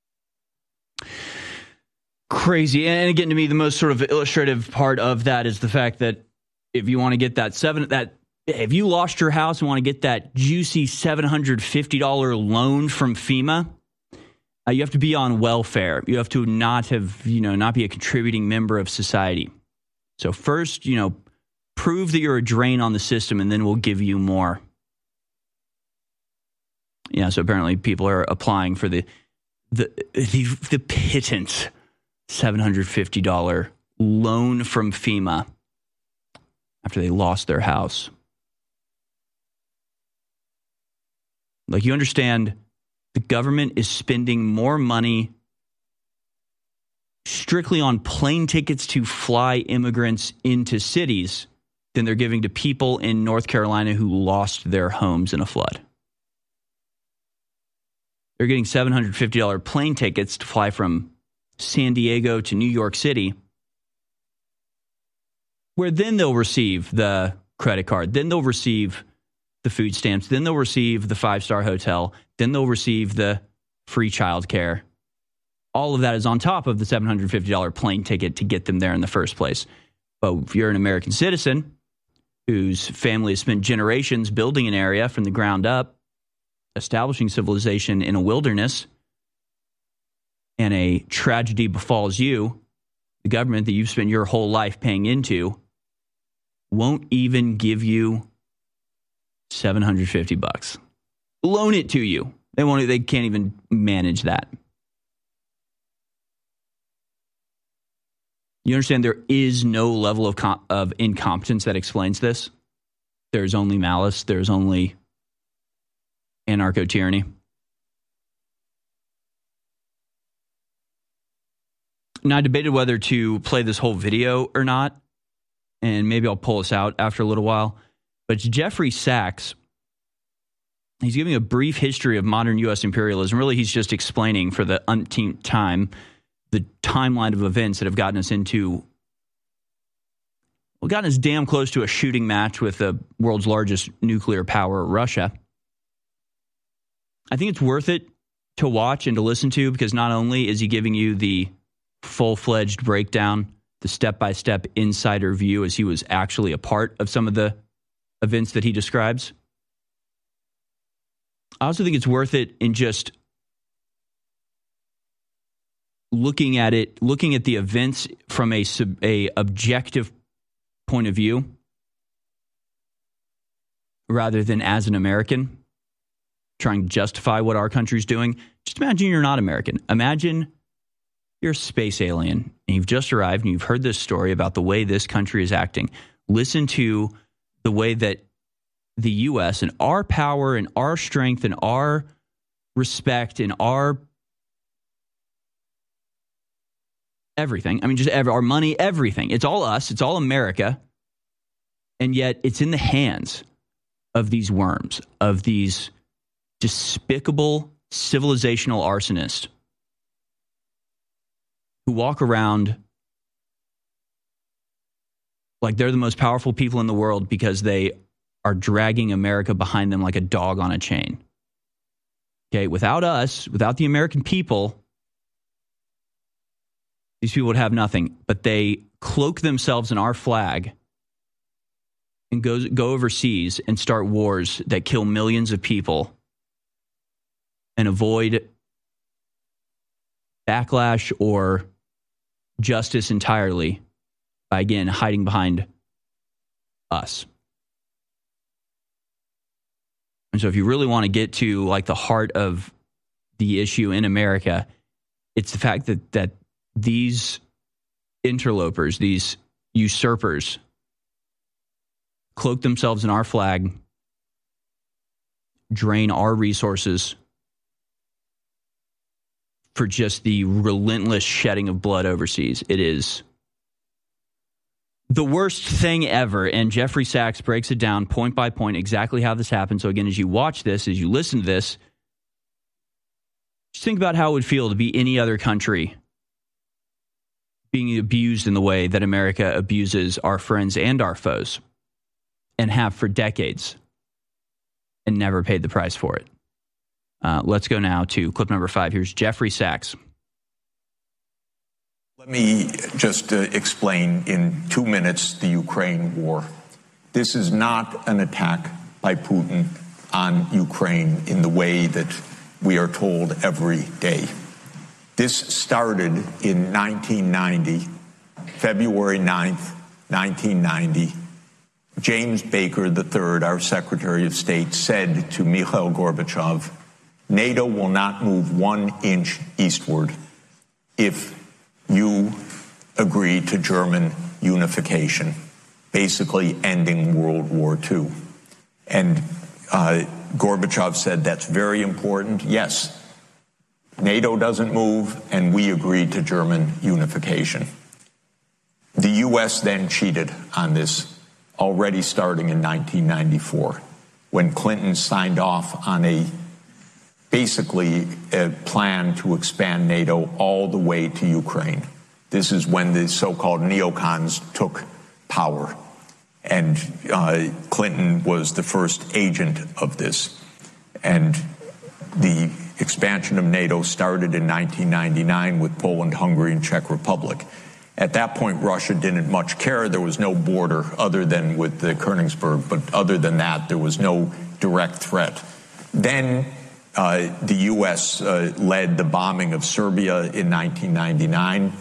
Crazy. And again, to me, the most sort of illustrative part of that is the fact that if you want to get that seven, that if you lost your house and want to get that juicy seven hundred fifty dollars loan from FEMA, uh, you have to be on welfare. You have to not have, you know, not be a contributing member of society. So first, you know, prove that you're a drain on the system, and then we'll give you more. Yeah, so apparently people are applying for the the the, the pittance seven hundred fifty dollars loan from FEMA after they lost their house. Like, you understand, the government is spending more money strictly on plane tickets to fly immigrants into cities than they're giving to people in North Carolina who lost their homes in a flood. They're getting seven hundred fifty dollars plane tickets to fly from San Diego to New York City, where then they'll receive the credit card, then they'll receive the food stamps, then they'll receive the five-star hotel, then they'll receive the free childcare. All of that is on top of the seven hundred fifty dollars plane ticket to get them there in the first place. But if you're an American citizen whose family has spent generations building an area from the ground up, establishing civilization in a wilderness, and a tragedy befalls you, the government that you've spent your whole life paying into won't even give you seven hundred fifty bucks. Loan it to you. They won't. They can't even manage that. You understand there is no level of com- of incompetence that explains this. There's only malice. There's only anarcho-tyranny. Now, I debated whether to play this whole video or not, and maybe I'll pull this out after a little while. But it's Jeffrey Sachs. He's giving a brief history of modern U S imperialism. Really, he's just explaining for the umpteenth time the timeline of events that have gotten us into, well, gotten us damn close to a shooting match with the world's largest nuclear power, Russia. I think it's worth it to watch and to listen to, because not only is he giving you the full-fledged breakdown, the step-by-step insider view as he was actually a part of some of the events that he describes, I also think it's worth it in just looking at it, looking at the events from a, a objective point of view rather than as an American, trying to justify what our country's doing. Just imagine you're not American. Imagine you're a space alien and you've just arrived and you've heard this story about the way this country is acting. Listen to the way that the U S and our power and our strength and our respect and our everything. I mean, just every, our money, everything. It's all us. It's all America. And yet it's in the hands of these worms, of these despicable civilizational arsonists who walk around like they're the most powerful people in the world because they are dragging America behind them like a dog on a chain. Okay, without us, without the American people, these people would have nothing. But they cloak themselves in our flag and go, go overseas and start wars that kill millions of people and avoid backlash or justice entirely by, again, hiding behind us. And so if you really want to get to like the heart of the issue in America, it's the fact that that these interlopers, these usurpers, cloak themselves in our flag, drain our resources for just the relentless shedding of blood overseas. It is the worst thing ever, and Jeffrey Sachs breaks it down point by point exactly how this happened. So again, as you watch this, as you listen to this, just think about how it would feel to be any other country being abused in the way that America abuses our friends and our foes, and have for decades, and never paid the price for it. Uh, let's go now to clip number five. Here's Jeffrey Sachs. Let me just uh, explain in two minutes the Ukraine war. This is not an attack by Putin on Ukraine in the way that we are told every day. This started in nineteen ninety, February ninth, nineteen ninety. James Baker the third, our Secretary of State, said to Mikhail Gorbachev, NATO will not move one inch eastward if you agree to German unification, basically ending World War Two. And uh, Gorbachev said, that's very important. Yes, NATO doesn't move, and we agreed to German unification. The U S then cheated on this, already starting in nineteen ninety-four, when Clinton signed off on a basically a plan to expand NATO all the way to Ukraine. This is when the so-called neocons took power, and uh, Clinton was the first agent of this. And the expansion of NATO started in nineteen ninety-nine with Poland, Hungary, and Czech Republic. At that point, Russia didn't much care. There was no border other than with the Königsberg, but other than that, there was no direct threat. Then uh, the U S uh, led the bombing of Serbia in nineteen ninety-nine.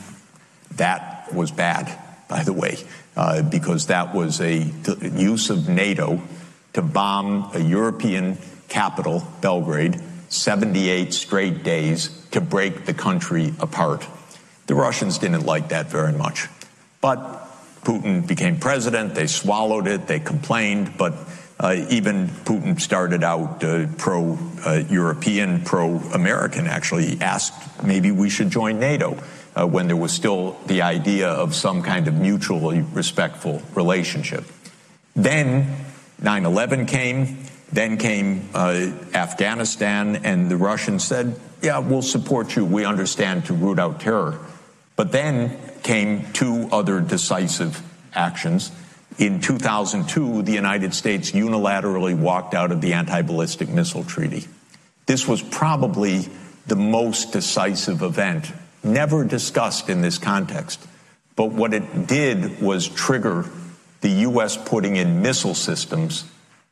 That was bad, by the way, uh, because that was a use of NATO to bomb a European capital, Belgrade, seventy-eight straight days to break the country apart. The Russians didn't like that very much. But Putin became president, they swallowed it, they complained, but uh, even Putin started out uh, pro-European, uh, pro-American, actually. He asked maybe we should join NATO uh, when there was still the idea of some kind of mutually respectful relationship. Then nine eleven came, then came uh, Afghanistan, and the Russians said, yeah, we'll support you, we understand, to root out terror. But then came two other decisive actions. In two thousand two, the United States unilaterally walked out of the anti-ballistic missile treaty. This was probably the most decisive event, never discussed in this context. But what it did was trigger the U S putting in missile systems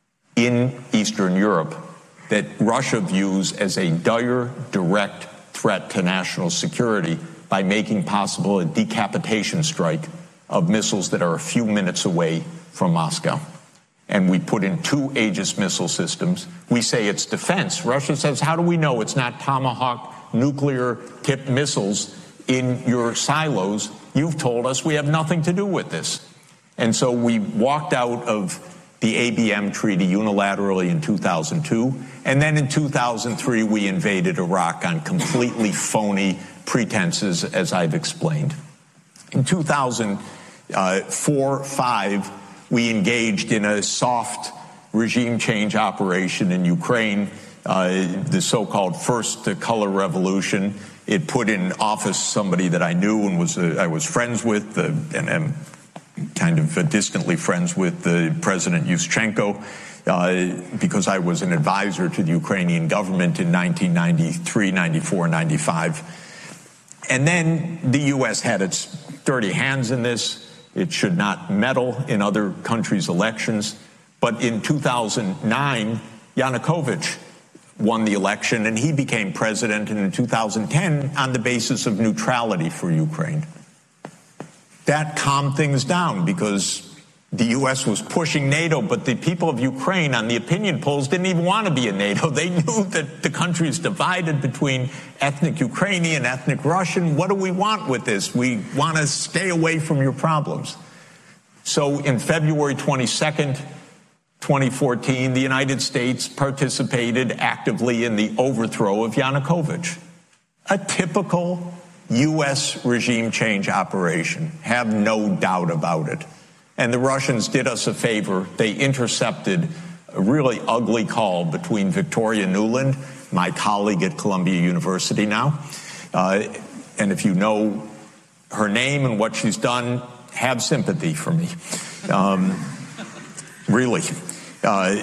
in Eastern Europe that Russia views as a dire, direct threat to national security by making possible a decapitation strike of missiles that are a few minutes away from Moscow. and we put in two Aegis missile systems. We say it's defense. Russia says, how do we know it's not Tomahawk nuclear-tipped missiles in your silos? You've told us we have nothing to do with this. And so we walked out of the A B M treaty unilaterally in two thousand two, and then in two thousand three we invaded Iraq on completely phony pretenses, as I've explained. In two thousand four five, we engaged in a soft regime change operation in Ukraine, uh, the so-called First Color Revolution. It put in office somebody that I knew and was uh, I was friends with, uh, and am kind of uh, distantly friends with uh, President Yushchenko, uh, because I was an advisor to the Ukrainian government in nineteen ninety-three, ninety-four, ninety-five. And then the U S had its dirty hands in this. It should not meddle in other countries' elections. But in two thousand nine, Yanukovych won the election, and he became president, and in two thousand ten, on the basis of neutrality for Ukraine. That calmed things down because the U S was pushing NATO, but the people of Ukraine on the opinion polls didn't even want to be in NATO. They knew that the country is divided between ethnic Ukrainian, ethnic Russian. What do we want with this? We want to stay away from your problems. So in February twenty-second, twenty fourteen, the United States participated actively in the overthrow of Yanukovych. A typical U S regime change operation, have no doubt about it. And the Russians did us a favor. They intercepted a really ugly call between Victoria Nuland, my colleague at Columbia University now, uh, and if you know her name and what she's done, have sympathy for me. Um, really. Uh,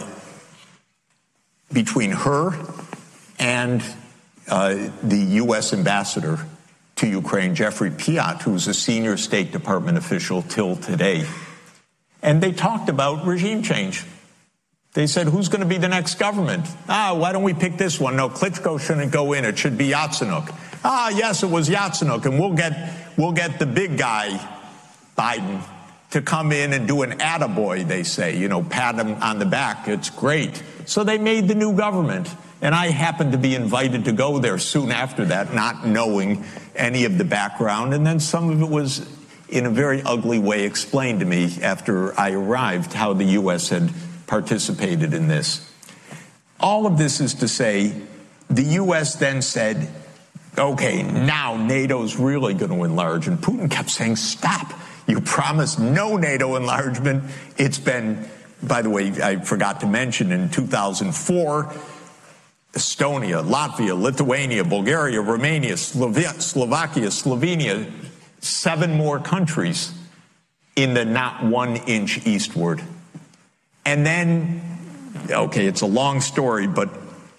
between her and uh, the U S ambassador to Ukraine, Jeffrey Piat, who's a senior State Department official till today. And they talked about regime change. They said, who's going to be the next government? Ah, why don't we pick this one? No, Klitschko shouldn't go in. It should be Yatsenyuk. Ah, yes, it was Yatsenyuk, and we'll get we'll get the big guy, Biden, to come in and do an attaboy, they say, you know, pat him on the back. It's great. So they made the new government. And I happened to be invited to go there soon after that, not knowing any of the background. And then some of it was in a very ugly way explained to me after I arrived, how the U S had participated in this. All of this is to say, the U S then said, okay, now NATO's really going to enlarge. And Putin kept saying, stop. You promised no NATO enlargement. It's been, by the way, I forgot to mention, in two thousand four, Estonia, Latvia, Lithuania, Bulgaria, Romania, Slova- Slovakia, Slovenia, seven more countries in the not one inch eastward. And then, okay, it's a long story, but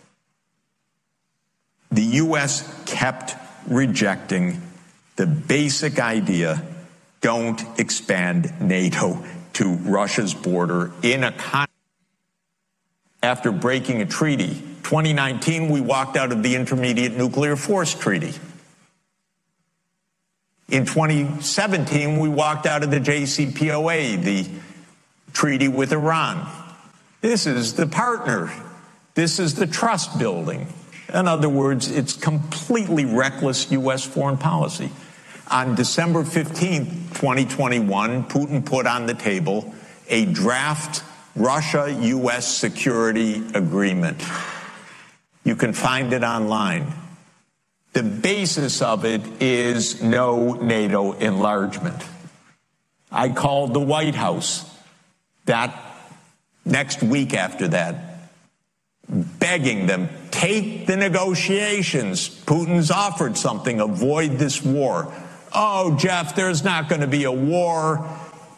the U S kept rejecting the basic idea, don't expand NATO to Russia's border in a con- after breaking a treaty. twenty nineteen, we walked out of the Intermediate Nuclear Force Treaty. In twenty seventeen, we walked out of the J C P O A, the treaty with Iran. This is the partner. This is the trust building. In other words, it's completely reckless U S foreign policy. On December fifteenth, twenty twenty-one, Putin put on the table a draft Russia-U S security agreement. You can find it online. The basis of it is no NATO enlargement. I called the White House that next week after that, begging them, take the negotiations. Putin's offered something, avoid this war. Oh, Jeff, there's not going to be a war.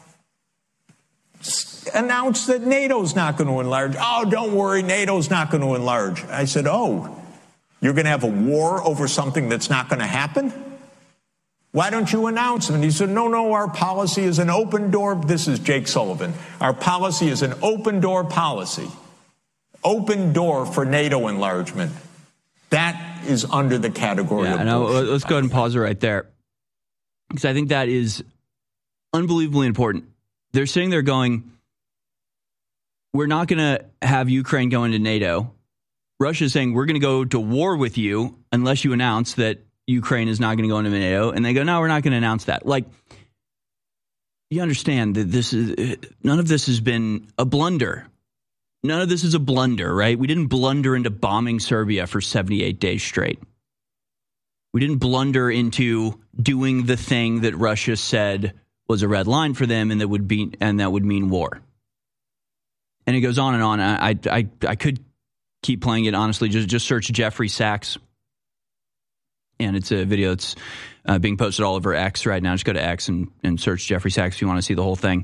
Announce that NATO's not going to enlarge. Oh, don't worry, NATO's not going to enlarge. I said, oh, you're going to have a war over something that's not going to happen? Why don't you announce it? And he said, no, no, our policy is an open door. This is Jake Sullivan. Our policy is an open door policy. Open door for NATO enlargement. That is under the category yeah, of no, bullshit. Let's go ahead and pause it right there, because I think that is unbelievably important. They're sitting there going, we're not going to have Ukraine go into NATO. Russia's saying we're going to go to war with you unless you announce that Ukraine is not going to go into NATO. And they go, no, we're not going to announce that. Like, you understand that this is none of this has been a blunder. None of this is a blunder, right? We didn't blunder into bombing Serbia for seventy-eight days straight. We didn't blunder into doing the thing that Russia said was a red line for them, and that would be and that would mean war. And it goes on and on. I I I could keep playing it, honestly. Just just search Jeffrey Sachs, and it's a video that's uh, being posted all over X right now. Just go to X and, and search Jeffrey Sachs if you want to see the whole thing.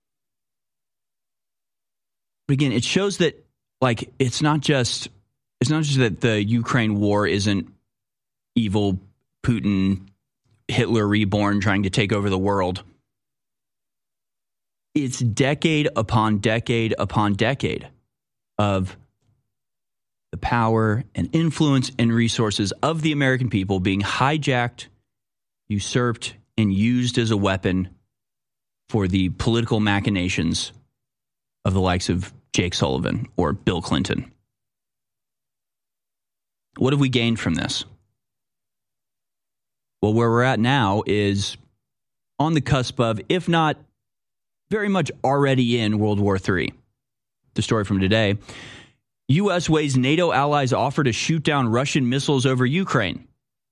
But again, it shows that, like, it's not just it's not just that the Ukraine war isn't evil Putin, Hitler reborn trying to take over the world. It's decade upon decade upon decade of the power and influence and resources of the American people being hijacked, usurped, and used as a weapon for the political machinations of the likes of Jake Sullivan or Bill Clinton. What have we gained from this? Well, where we're at now is on the cusp of, if not very much already in, World War Three. The story from today. U S weighs NATO allies' offer to shoot down Russian missiles over Ukraine.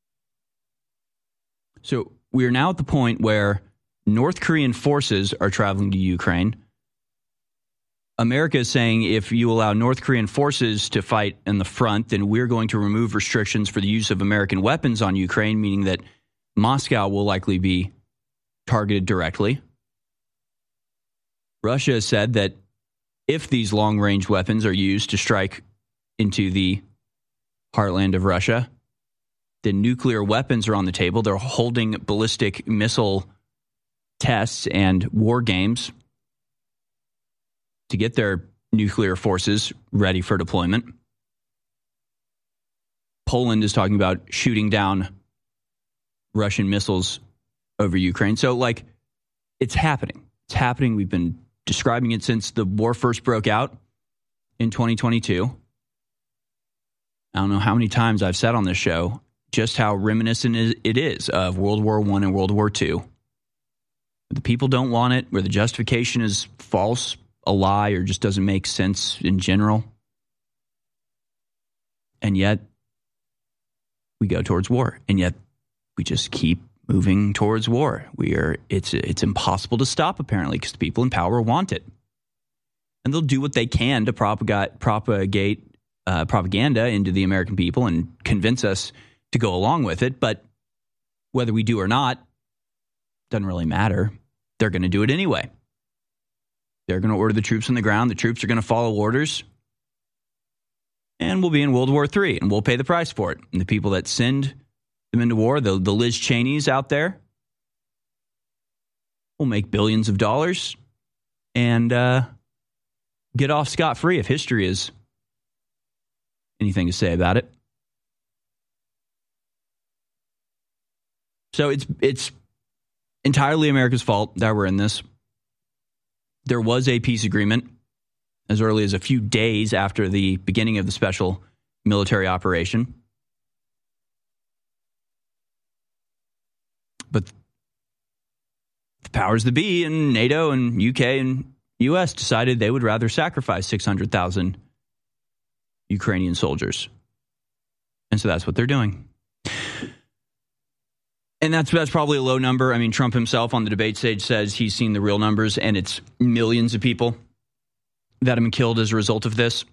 So we are now at the point where North Korean forces are traveling to Ukraine. America is saying if you allow North Korean forces to fight in the front, then we're going to remove restrictions for the use of American weapons on Ukraine, meaning that Moscow will likely be targeted directly. Russia has said that if these long-range weapons are used to strike into the heartland of Russia, then nuclear weapons are on the table. They're holding ballistic missile tests and war games to get their nuclear forces ready for deployment. Poland is talking about shooting down Russian missiles over Ukraine. So, like, it's happening. It's happening. We've been describing it since the war first broke out in twenty twenty-two. I don't know how many times I've said on this show just how reminiscent it is of World War One and World War Two. The people don't want it, where the justification is false, a lie, or just doesn't make sense in general. And yet, we go towards war. And yet, we just keep moving towards war. We are it's it's impossible to stop, apparently, because the people in power want it. And they'll do what they can to propagate, propagate uh, propaganda into the American people and convince us to go along with it. But whether we do or not, doesn't really matter. They're going to do it anyway. They're going to order the troops on the ground. The troops are going to follow orders. And we'll be in World War Three, and we'll pay the price for it. And the people that send them into war, the, the Liz Cheneys out there, will make billions of dollars and uh, get off scot-free if history is anything to say about it. So it's it's entirely America's fault that we're in this. There was a peace agreement as early as a few days after the beginning of the special military operation. But the powers that be in NATO and U K and U S decided they would rather sacrifice six hundred thousand Ukrainian soldiers. And so that's what they're doing. And that's that's probably a low number. I mean, Trump himself on the debate stage says he's seen the real numbers, and it's millions of people that have been killed as a result of this.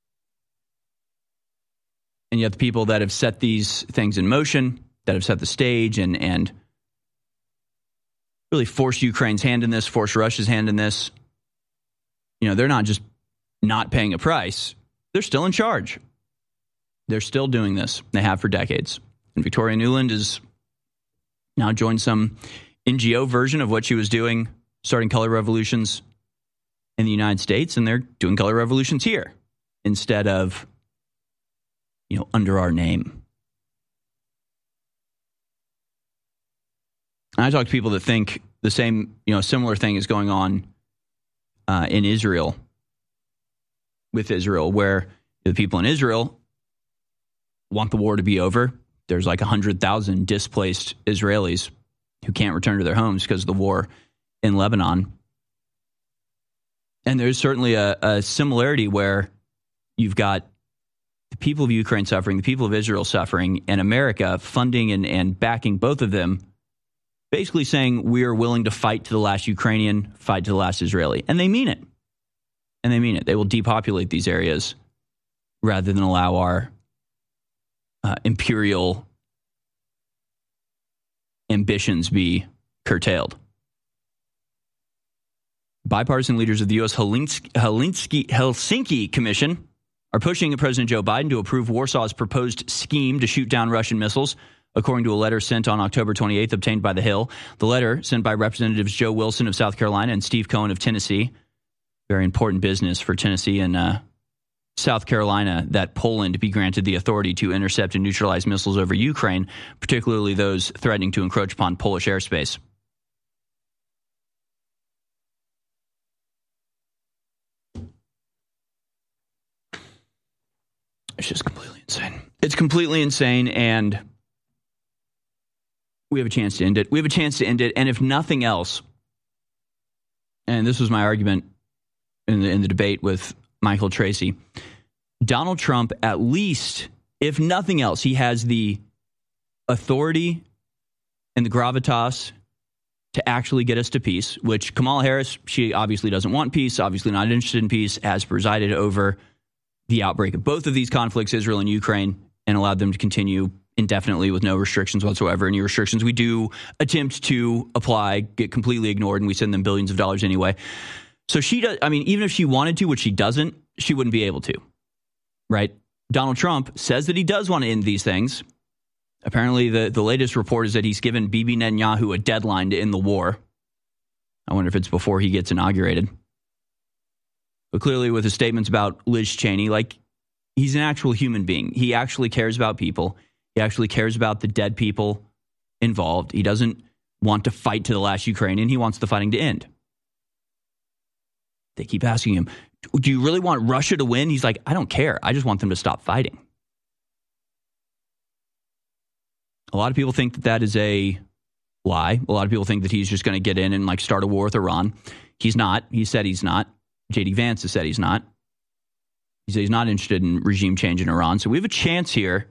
And yet the people that have set these things in motion, that have set the stage and and really forced Ukraine's hand in this, forced Russia's hand in this, you know, they're not just not paying a price. They're still in charge. They're still doing this. They have for decades. And Victoria Nuland is now joined some N G O version of what she was doing, starting color revolutions in the United States, and they're doing color revolutions here instead of, you know, under our name. I talk to people that think the same, you know, similar thing is going on uh, in Israel. with Israel, where the people in Israel want the war to be over. There's like one hundred thousand displaced Israelis who can't return to their homes because of the war in Lebanon. And there's certainly a, a similarity where you've got the people of Ukraine suffering, the people of Israel suffering, and America funding and, and backing both of them, basically saying we are willing to fight to the last Ukrainian, fight to the last Israeli. And they mean it. And they mean it. They will depopulate these areas rather than allow our uh, imperial ambitions be curtailed. Bipartisan leaders of the U S Helsinki, Helsinki, Helsinki Commission are pushing President Joe Biden to approve Warsaw's proposed scheme to shoot down Russian missiles, according to a letter sent on October twenty-eighth, obtained by The Hill. The letter, sent by Representatives Joe Wilson of South Carolina and Steve Cohen of Tennessee, very important business for Tennessee and uh, South Carolina, that Poland be granted the authority to intercept and neutralize missiles over Ukraine, particularly those threatening to encroach upon Polish airspace. It's just completely insane. It's completely insane, and we have a chance to end it. We have a chance to end it, and if nothing else, and this was my argument in the, in the debate with Michael Tracy, Donald Trump, at least, if nothing else, he has the authority and the gravitas to actually get us to peace, which Kamala Harris, she obviously doesn't want peace, obviously not interested in peace, has presided over the outbreak of both of these conflicts, Israel and Ukraine, and allowed them to continue indefinitely with no restrictions whatsoever. Any restrictions we do attempt to apply get completely ignored, and we send them billions of dollars anyway. So she does, I mean, even if she wanted to, which she doesn't, she wouldn't be able to, right? Donald Trump says that he does want to end these things. Apparently, the, the latest report is that he's given Bibi Netanyahu a deadline to end the war. I wonder if it's before he gets inaugurated. But clearly with his statements about Liz Cheney, like, he's an actual human being. He actually cares about people. He actually cares about the dead people involved. He doesn't want to fight to the last Ukrainian. He wants the fighting to end. They keep asking him, do you really want Russia to win? He's like, I don't care. I just want them to stop fighting. A lot of people think that that is a lie. A lot of people think that he's just going to get in and like start a war with Iran. He's not. He said he's not. J D Vance has said he's not. He said he's not interested in regime change in Iran. So we have a chance here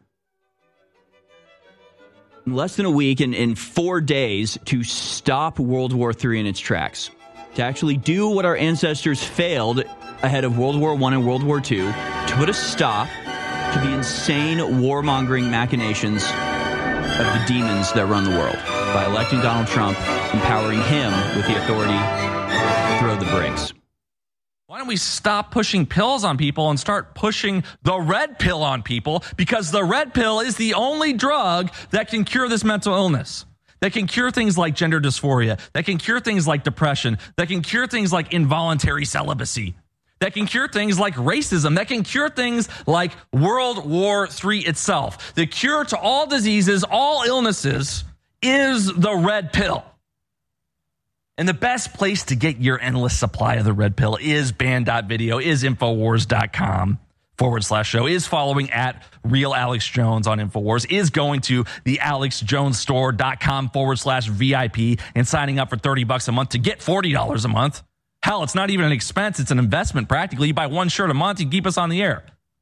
in less than a week and in four days to stop World War Three in its tracks, to actually do what our ancestors failed ahead of World War One and World War Two, to put a stop to the insane warmongering machinations of the demons that run the world by electing Donald Trump, empowering him with the authority to throw the brakes. Why don't we stop pushing pills on people and start pushing the red pill on people? Because the red pill is the only drug that can cure this mental illness, that can cure things like gender dysphoria, that can cure things like depression, that can cure things like involuntary celibacy, that can cure things like racism, that can cure things like World War Three itself. The cure to all diseases, all illnesses, is the red pill. And the best place to get your endless supply of the red pill is band dot video, is Infowars.com forward slash show, is following at Real Alex Jones on Infowars, is going to the AlexJonesStore.com forward slash VIP and signing up for thirty bucks a month to get forty dollars a month. Hell, it's not even an expense. It's an investment practically. You buy one shirt a month, you keep us on the air.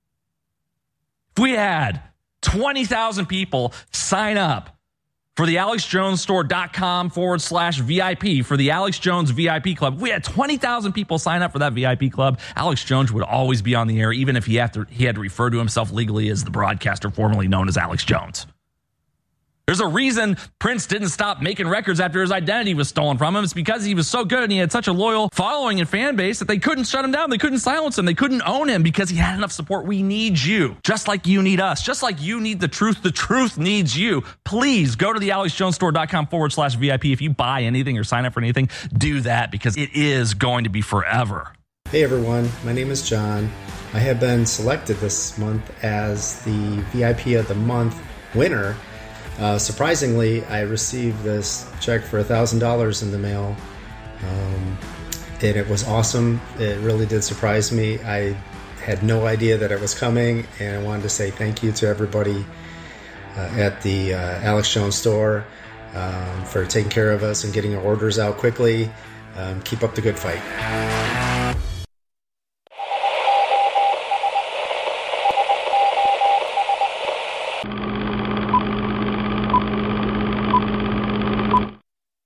If we had twenty thousand people sign up for the AlexJonesStore.com forward slash VIP for the Alex Jones V I P Club, if we had twenty thousand people sign up for that V I P club, Alex Jones would always be on the air, even if he had to, he had to refer to himself legally as the broadcaster formerly known as Alex Jones. There's a reason Prince didn't stop making records after his identity was stolen from him. It's because he was so good and he had such a loyal following and fan base that they couldn't shut him down. They couldn't silence him. They couldn't own him because he had enough support. We need you, just like you need us, just like you need the truth. The truth needs you. Please go to the AlexJonesStore.com forward slash VIP. If you buy anything or sign up for anything, do that because it is going to be forever. Hey everyone, my name is John. I have been selected this month as the V I P of the Month winner. Uh, surprisingly, I received this check for one thousand dollars in the mail, um, and it was awesome. It really did surprise me. I had no idea that it was coming, and I wanted to say thank you to everybody uh, at the uh, Alex Jones store um, for taking care of us and getting our orders out quickly. Um, keep up the good fight.